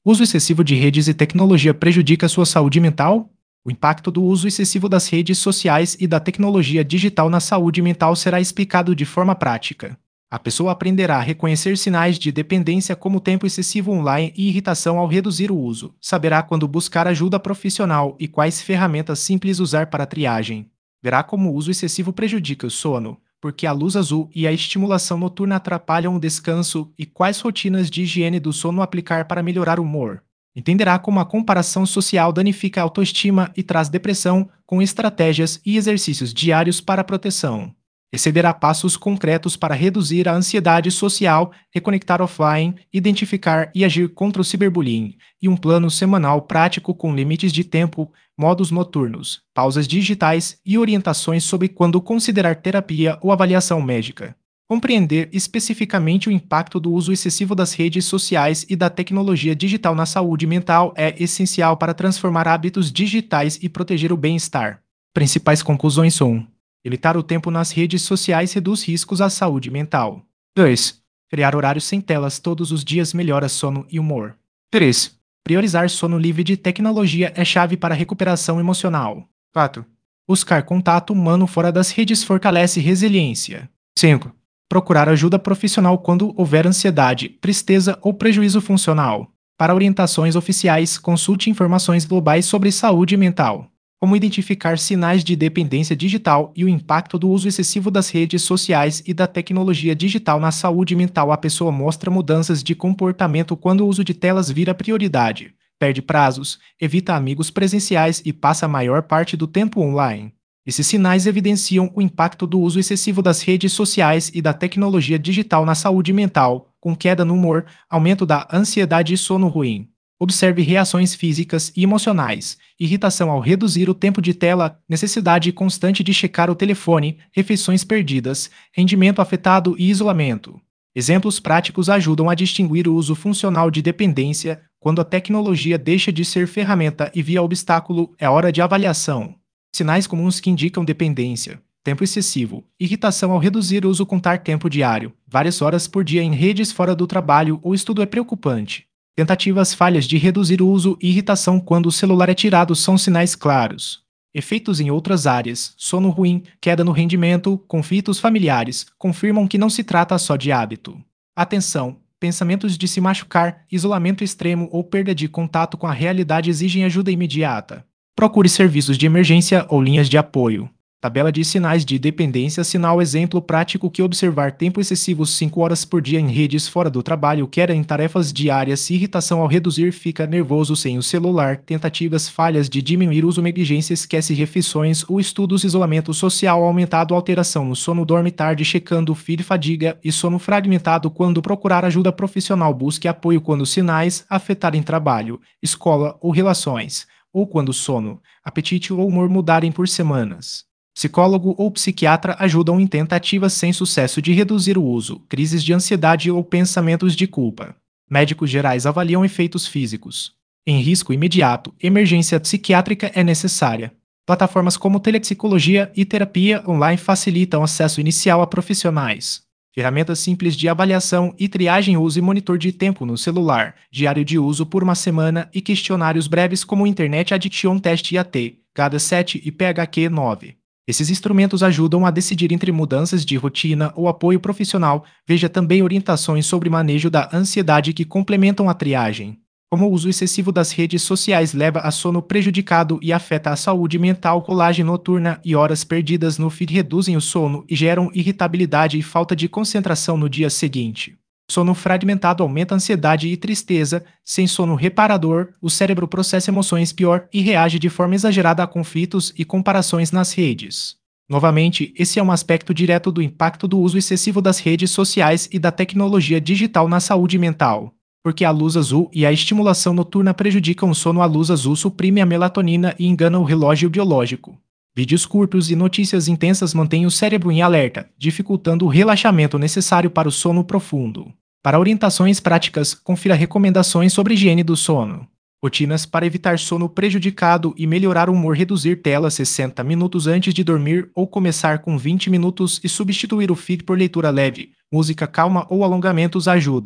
O uso excessivo de redes e tecnologia prejudica a sua saúde mental? O impacto do uso excessivo das redes sociais e da tecnologia digital na saúde mental será explicado de forma prática. A pessoa aprenderá a reconhecer sinais de dependência como tempo excessivo online e irritação ao reduzir o uso. Saberá quando buscar ajuda profissional e quais ferramentas simples usar para a triagem. Verá como o uso excessivo prejudica o sono, porque a luz azul e a estimulação noturna atrapalham o descanso e quais rotinas de higiene do sono aplicar para melhorar o humor. Entenderá como a comparação social danifica a autoestima e traz depressão, com estratégias e exercícios diários para proteção. Receberá passos concretos para reduzir a ansiedade social, reconectar offline, identificar e agir contra o ciberbullying, e um plano semanal prático com limites de tempo, modos noturnos, pausas digitais e orientações sobre quando considerar terapia ou avaliação médica. Compreender especificamente o impacto do uso excessivo das redes sociais e da tecnologia digital na saúde mental é essencial para transformar hábitos digitais e proteger o bem-estar. Principais conclusões são: evitar o tempo nas redes sociais reduz riscos à saúde mental. 2. Criar horários sem telas todos os dias melhora sono e humor. 3. Priorizar sono livre de tecnologia é chave para a recuperação emocional. 4. Buscar contato humano fora das redes fortalece resiliência. 5. Procurar ajuda profissional quando houver ansiedade, tristeza ou prejuízo funcional. Para orientações oficiais, consulte informações globais sobre saúde mental. Como identificar sinais de dependência digital e o impacto do uso excessivo das redes sociais e da tecnologia digital na saúde mental. A pessoa mostra mudanças de comportamento quando o uso de telas vira prioridade, perde prazos, evita amigos presenciais e passa a maior parte do tempo online. Esses sinais evidenciam o impacto do uso excessivo das redes sociais e da tecnologia digital na saúde mental, com queda no humor, aumento da ansiedade e sono ruim. Observe reações físicas e emocionais, irritação ao reduzir o tempo de tela, necessidade constante de checar o telefone, refeições perdidas, rendimento afetado e isolamento. Exemplos práticos ajudam a distinguir o uso funcional de dependência. Quando a tecnologia deixa de ser ferramenta e via obstáculo, é hora de avaliação. Sinais comuns que indicam dependência: tempo excessivo, irritação ao reduzir o uso, contar tempo diário, várias horas por dia em redes fora do trabalho ou estudo é preocupante. Tentativas falhas de reduzir o uso e irritação quando o celular é tirado são sinais claros. Efeitos em outras áreas, sono ruim, queda no rendimento, conflitos familiares, confirmam que não se trata só de hábito. Atenção! Pensamentos de se machucar, isolamento extremo ou perda de contato com a realidade exigem ajuda imediata. Procure serviços de emergência ou linhas de apoio. Tabela de sinais de dependência. Sinal exemplo prático que observar tempo excessivo 5 horas por dia em redes fora do trabalho, queda em tarefas diárias, irritação ao reduzir, fica nervoso sem o celular, tentativas falhas de diminuir o uso, negligência, esquece refeições ou estudos, isolamento social aumentado, alteração no sono, dorme tarde, checando o feed, fadiga e sono fragmentado. Quando procurar ajuda profissional, busque apoio quando sinais afetarem trabalho, escola ou relações, ou quando o sono, apetite ou humor mudarem por semanas. Psicólogo ou psiquiatra ajudam em tentativas sem sucesso de reduzir o uso, crises de ansiedade ou pensamentos de culpa. Médicos gerais avaliam efeitos físicos. Em risco imediato, emergência psiquiátrica é necessária. Plataformas como telepsicologia e terapia online facilitam acesso inicial a profissionais. Ferramentas simples de avaliação e triagem. Use monitor de tempo no celular, diário de uso por uma semana e questionários breves como Internet Addiction Test IAT, GAD-7 e PHQ-9. Esses instrumentos ajudam a decidir entre mudanças de rotina ou apoio profissional. Veja também orientações sobre manejo da ansiedade que complementam a triagem. Como o uso excessivo das redes sociais leva a sono prejudicado e afeta a saúde mental. Colagem noturna e horas perdidas no feed reduzem o sono e geram irritabilidade e falta de concentração no dia seguinte. Sono fragmentado aumenta a ansiedade e tristeza. Sem sono reparador, o cérebro processa emoções pior e reage de forma exagerada a conflitos e comparações nas redes. Novamente, esse é um aspecto direto do impacto do uso excessivo das redes sociais e da tecnologia digital na saúde mental. Porque a luz azul e a estimulação noturna prejudicam o sono. A luz azul suprime a melatonina e engana o relógio biológico. Vídeos curtos e notícias intensas mantêm o cérebro em alerta, dificultando o relaxamento necessário para o sono profundo. Para orientações práticas, confira recomendações sobre higiene do sono. Rotinas para evitar sono prejudicado e melhorar o humor: reduzir telas 60 minutos antes de dormir ou começar com 20 minutos e substituir o feed por leitura leve, música calma ou alongamentos ajuda.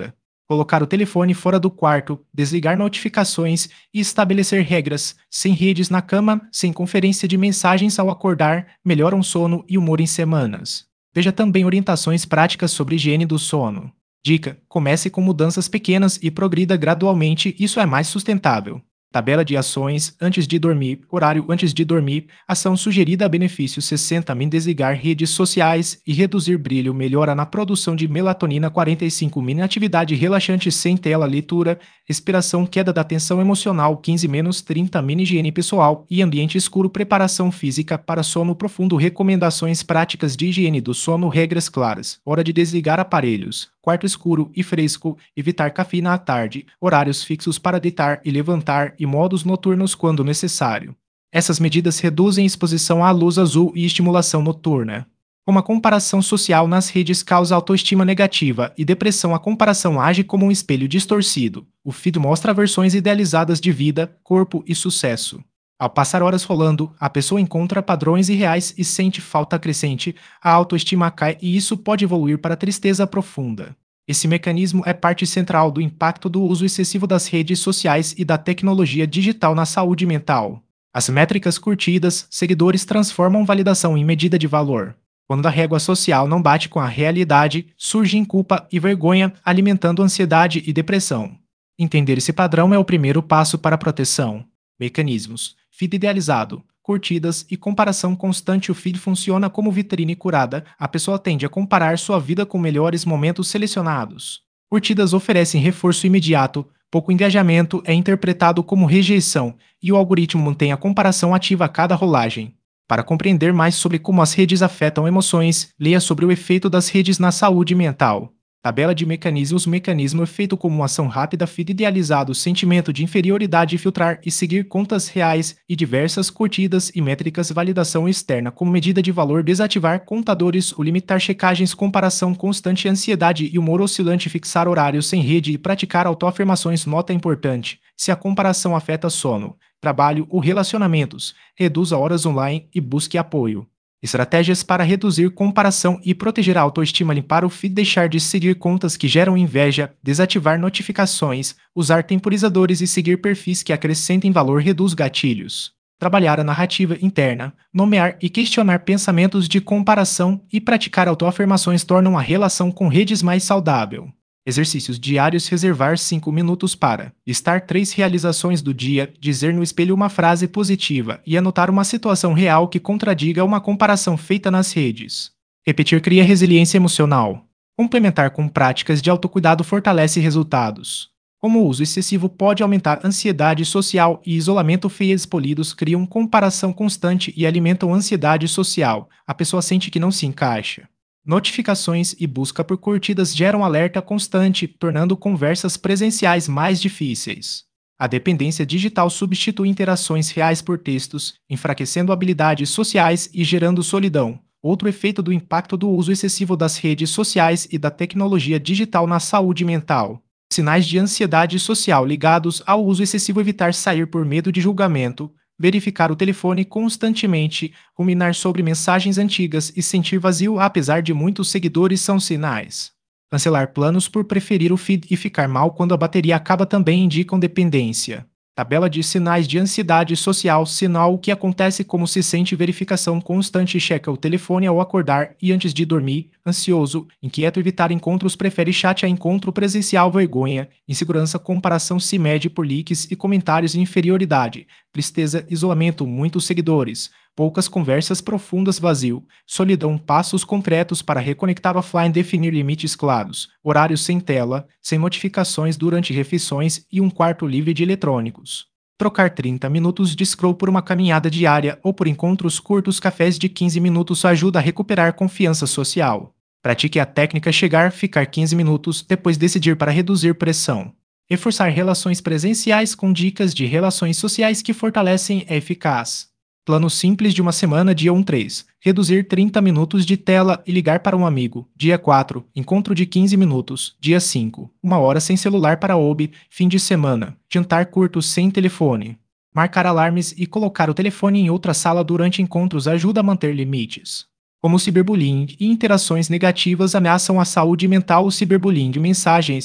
Colocar o telefone fora do quarto, desligar notificações e estabelecer regras, sem redes na cama, sem conferência de mensagens ao acordar, melhoram sono e humor em semanas. Veja também orientações práticas sobre higiene do sono. Dica: comece com mudanças pequenas e progrida gradualmente, isso é mais sustentável. Tabela de ações antes de dormir, horário antes de dormir, ação sugerida: benefício 60 min desligar redes sociais e reduzir brilho, melhora na produção de melatonina 45 min atividade relaxante sem tela, leitura, respiração, queda da tensão emocional 15-30 min higiene pessoal e ambiente escuro, preparação física para sono profundo, recomendações práticas de higiene do sono, regras claras, hora de desligar aparelhos, quarto escuro e fresco, evitar cafeína à tarde, horários fixos para deitar e levantar e modos noturnos quando necessário. Essas medidas reduzem exposição à luz azul e estimulação noturna. Como a comparação social nas redes causa autoestima negativa e depressão, a comparação age como um espelho distorcido. O feed mostra versões idealizadas de vida, corpo e sucesso. Ao passar horas rolando, a pessoa encontra padrões irreais e sente falta crescente, a autoestima cai e isso pode evoluir para tristeza profunda. Esse mecanismo é parte central do impacto do uso excessivo das redes sociais e da tecnologia digital na saúde mental. As métricas curtidas, seguidores transformam validação em medida de valor. Quando a régua social não bate com a realidade, surgem culpa e vergonha, alimentando ansiedade e depressão. Entender esse padrão é o primeiro passo para a proteção. Mecanismos: feed idealizado, curtidas e comparação constante. O feed funciona como vitrine curada, a pessoa tende a comparar sua vida com melhores momentos selecionados. Curtidas oferecem reforço imediato, pouco engajamento é interpretado como rejeição e o algoritmo mantém a comparação ativa a cada rolagem. Para compreender mais sobre como as redes afetam emoções, leia sobre o efeito das redes na saúde mental. Tabela de mecanismos: mecanismo é feito como uma ação rápida, feed idealizado, sentimento de inferioridade, filtrar e seguir contas reais e diversas curtidas e métricas, validação externa como medida de valor, desativar contadores, o limitar checagens, comparação constante, ansiedade e humor oscilante, fixar horários sem rede e praticar autoafirmações. Nota importante: se a comparação afeta sono, trabalho ou relacionamentos, reduza horas online e busque apoio. Estratégias para reduzir comparação e proteger a autoestima: limpar o feed, deixar de seguir contas que geram inveja, desativar notificações, usar temporizadores e seguir perfis que acrescentem valor, reduz gatilhos. Trabalhar a narrativa interna, nomear e questionar pensamentos de comparação e praticar autoafirmações tornam a relação com redes mais saudável. Exercícios diários: reservar 5 minutos para listar 3 realizações do dia, dizer no espelho uma frase positiva e anotar uma situação real que contradiga uma comparação feita nas redes. Repetir cria resiliência emocional. Complementar com práticas de autocuidado fortalece resultados. Como o uso excessivo pode aumentar ansiedade social e isolamento, feias polidos criam comparação constante e alimentam ansiedade social. A pessoa sente que não se encaixa. Notificações e busca por curtidas geram alerta constante, tornando conversas presenciais mais difíceis. A dependência digital substitui interações reais por textos, enfraquecendo habilidades sociais e gerando solidão. Outro efeito do impacto do uso excessivo das redes sociais e da tecnologia digital na saúde mental. Sinais de ansiedade social ligados ao uso excessivo: evitar sair por medo de julgamento, verificar o telefone constantemente, ruminar sobre mensagens antigas e sentir vazio apesar de muitos seguidores são sinais. Cancelar planos por preferir o feed e ficar mal quando a bateria acaba também indicam dependência. Tabela de sinais de ansiedade social: sinal o que acontece, como se sente, verificação constante, checa o telefone ao acordar e antes de dormir, ansioso, inquieto, evitar encontros, prefere chat a encontro presencial, vergonha, insegurança, comparação, se mede por likes e comentários, inferioridade, tristeza, isolamento, muitos seguidores, poucas conversas profundas, vazio, solidão, passos concretos para reconectar offline, definir limites claros, horários sem tela, sem notificações durante refeições e um quarto livre de eletrônicos. Trocar 30 minutos de scroll por uma caminhada diária ou por encontros curtos, cafés de 15 minutos ajuda a recuperar confiança social. Pratique a técnica chegar, ficar 15 minutos, depois decidir para reduzir pressão. Reforçar relações presenciais com dicas de relações sociais que fortalecem é eficaz. Plano simples de uma semana: dia 1-3. Reduzir 30 minutos de tela e ligar para um amigo. Dia 4. Encontro de 15 minutos. Dia 5. 1 hora sem celular para hobby. Fim de semana. Jantar curto sem telefone. Marcar alarmes e colocar o telefone em outra sala durante encontros ajuda a manter limites. Como o ciberbullying e interações negativas ameaçam a saúde mental: o ciberbullying, mensagens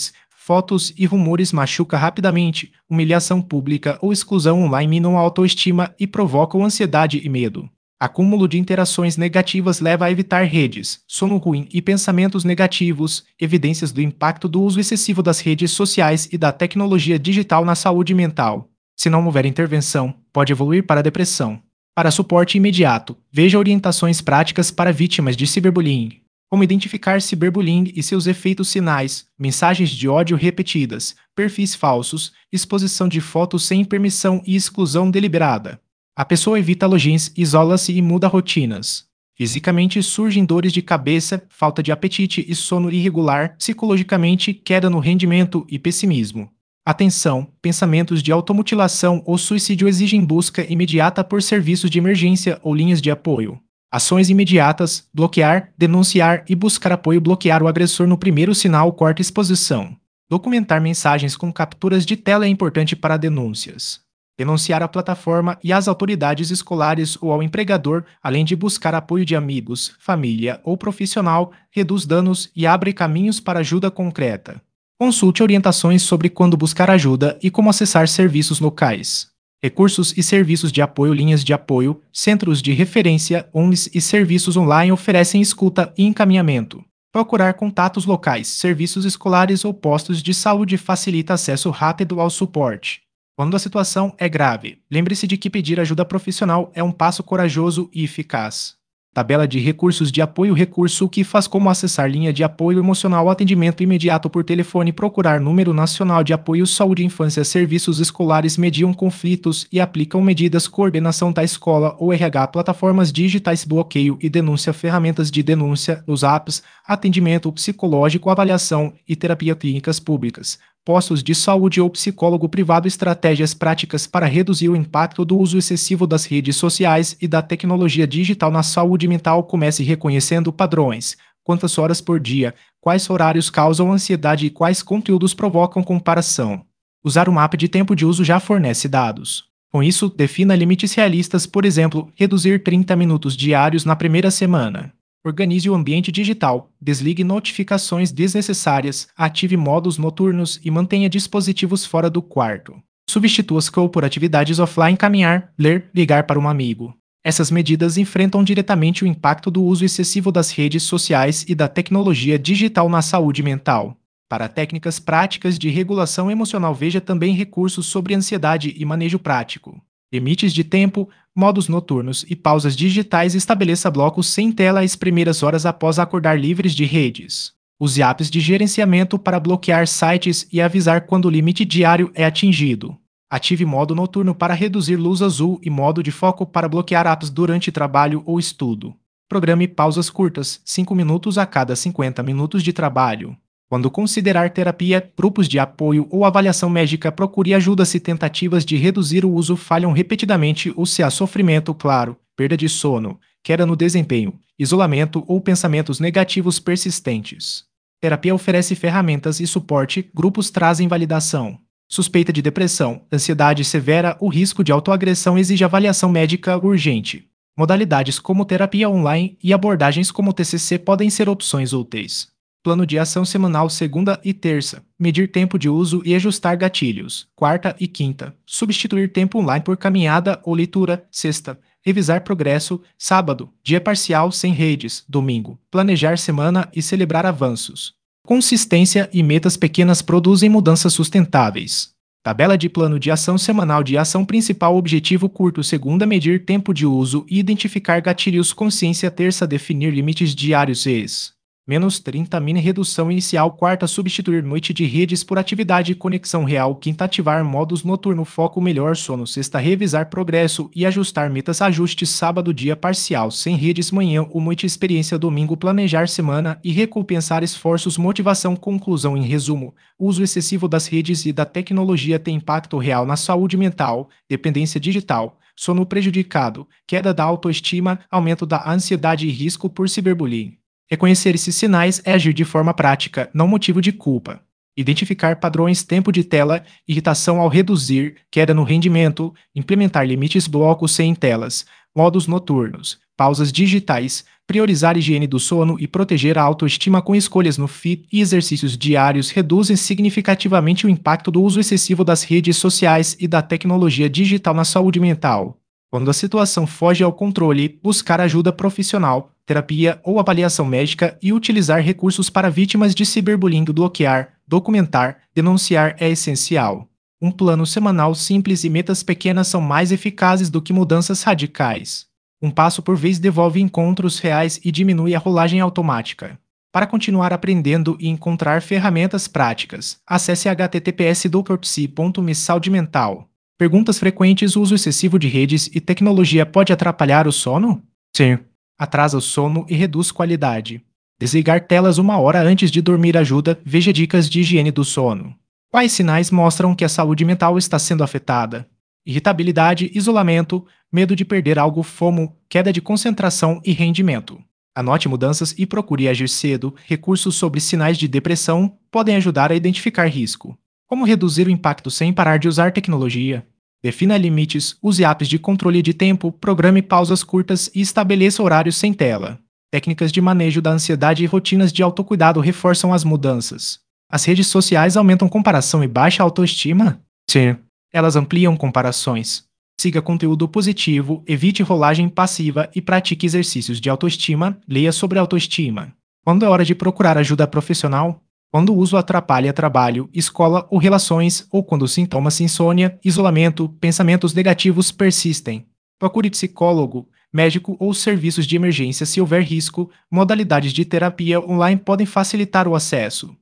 fotos e rumores machuca rapidamente, humilhação pública ou exclusão online minam a autoestima e provocam ansiedade e medo. Acúmulo de interações negativas leva a evitar redes, sono ruim e pensamentos negativos, evidências do impacto do uso excessivo das redes sociais e da tecnologia digital na saúde mental. Se não houver intervenção, pode evoluir para a depressão. Para suporte imediato, veja orientações práticas para vítimas de ciberbullying. Como identificar ciberbullying e seus efeitos sinais, mensagens de ódio repetidas, perfis falsos, exposição de fotos sem permissão e exclusão deliberada. A pessoa evita logins, isola-se e muda rotinas. Fisicamente surgem dores de cabeça, falta de apetite e sono irregular, psicologicamente queda no rendimento e pessimismo. Atenção, pensamentos de automutilação ou suicídio exigem busca imediata por serviços de emergência ou linhas de apoio. Ações imediatas: bloquear, denunciar e buscar apoio. Bloquear o agressor no primeiro sinal. Corta exposição. Documentar mensagens com capturas de tela é importante para denúncias. Denunciar a plataforma e às autoridades escolares ou ao empregador, além de buscar apoio de amigos, família ou profissional, reduz danos e abre caminhos para ajuda concreta. Consulte orientações sobre quando buscar ajuda e como acessar serviços locais. Recursos e serviços de apoio. Linhas de apoio, centros de referência, ONGs e serviços online oferecem escuta e encaminhamento. Procurar contatos locais, serviços escolares ou postos de saúde facilita acesso rápido ao suporte. Quando a situação é grave, lembre-se de que pedir ajuda profissional é um passo corajoso e eficaz. Tabela de recursos de apoio. Recurso que faz como acessar linha de apoio emocional, atendimento imediato por telefone, procurar número nacional de apoio saúde e infância, serviços escolares, mediam conflitos e aplicam medidas, coordenação da escola ou RH, plataformas digitais, bloqueio e denúncia, ferramentas de denúncia, os apps, atendimento psicológico, avaliação e terapia, clínicas públicas, postos de saúde ou psicólogo privado, estratégias práticas para reduzir o impacto do uso excessivo das redes sociais e da tecnologia digital na saúde mental. Comece reconhecendo padrões. Quantas horas por dia, quais horários causam ansiedade e quais conteúdos provocam comparação. Usar um mapa de tempo de uso já fornece dados. Com isso, defina limites realistas, por exemplo, reduzir 30 minutos diários na primeira semana. Organize o ambiente digital, desligue notificações desnecessárias, ative modos noturnos e mantenha dispositivos fora do quarto. Substitua-os por atividades offline, caminhar, ler, ligar para um amigo. Essas medidas enfrentam diretamente o impacto do uso excessivo das redes sociais e da tecnologia digital na saúde mental. Para técnicas práticas de regulação emocional, veja também recursos sobre ansiedade e manejo prático. Limites de tempo, modos noturnos e pausas digitais. Estabeleça blocos sem tela às primeiras horas após acordar, livres de redes. Use apps de gerenciamento para bloquear sites e avisar quando o limite diário é atingido. Ative modo noturno para reduzir luz azul e modo de foco para bloquear apps durante trabalho ou estudo. Programe pausas curtas, 5 minutos a cada 50 minutos de trabalho. Quando considerar terapia, grupos de apoio ou avaliação médica, procure ajuda se tentativas de reduzir o uso falham repetidamente ou se há sofrimento claro, perda de sono, queda no desempenho, isolamento ou pensamentos negativos persistentes. Terapia oferece ferramentas e suporte, grupos trazem validação. Suspeita de depressão, ansiedade severa ou risco de autoagressão exige avaliação médica urgente. Modalidades como terapia online e abordagens como TCC podem ser opções úteis. Plano de ação semanal. Segunda e terça. Medir tempo de uso e ajustar gatilhos. Quarta e quinta. Substituir tempo online por caminhada ou leitura. Sexta. Revisar progresso. Sábado. Dia parcial sem redes. Domingo. Planejar semana e celebrar avanços. Consistência e metas pequenas produzem mudanças sustentáveis. Tabela de plano de ação semanal. De ação principal. Objetivo curto. Segunda. Medir tempo de uso e identificar gatilhos. Consciência. Terça. Definir limites diários. Menos 30 mini redução inicial. Quarta, substituir noite de redes por atividade e conexão real. Quinta, ativar modos noturno, foco, melhor sono. Sexta, revisar progresso e ajustar metas. Ajustes. Sábado, dia parcial sem redes. Manhã ou noite, experiência. Domingo, planejar semana e recompensar esforços. Motivação. Conclusão. Em resumo, o uso excessivo das redes e da tecnologia tem impacto real na saúde mental, dependência digital, sono prejudicado, queda da autoestima, aumento da ansiedade e risco por ciberbullying. Reconhecer esses sinais é agir de forma prática, não motivo de culpa. Identificar padrões, tempo de tela, irritação ao reduzir, queda no rendimento, implementar limites, blocos sem telas, modos noturnos, pausas digitais, priorizar higiene do sono e proteger a autoestima com escolhas no feed e exercícios diários reduzem significativamente o impacto do uso excessivo das redes sociais e da tecnologia digital na saúde mental. Quando a situação foge ao controle, buscar ajuda profissional, terapia ou avaliação médica e utilizar recursos para vítimas de ciberbullying bloquear, documentar, denunciar é essencial. Um plano semanal simples e metas pequenas são mais eficazes do que mudanças radicais. Um passo por vez devolve encontros reais e diminui a rolagem automática. Para continuar aprendendo e encontrar ferramentas práticas, acesse https://doutorpsi.me Saúde Mental. Perguntas frequentes: o uso excessivo de redes e tecnologia pode atrapalhar o sono? Sim. Atrasa o sono e reduz qualidade. Desligar telas 1 hora antes de dormir ajuda. Veja dicas de higiene do sono. Quais sinais mostram que a saúde mental está sendo afetada? Irritabilidade, isolamento, medo de perder algo, FOMO, queda de concentração e rendimento. Anote mudanças e procure agir cedo. Recursos sobre sinais de depressão podem ajudar a identificar risco. Como reduzir o impacto sem parar de usar tecnologia? Defina limites, use apps de controle de tempo, programe pausas curtas e estabeleça horários sem tela. Técnicas de manejo da ansiedade e rotinas de autocuidado reforçam as mudanças. As redes sociais aumentam comparação e baixa autoestima? Sim. Elas ampliam comparações. Siga conteúdo positivo, evite rolagem passiva e pratique exercícios de autoestima, leia sobre autoestima. Quando é hora de procurar ajuda profissional? Quando o uso atrapalha trabalho, escola ou relações, ou quando os sintomas insônia, isolamento, pensamentos negativos persistem. Procure psicólogo, médico ou serviços de emergência se houver risco. Modalidades de terapia online podem facilitar o acesso.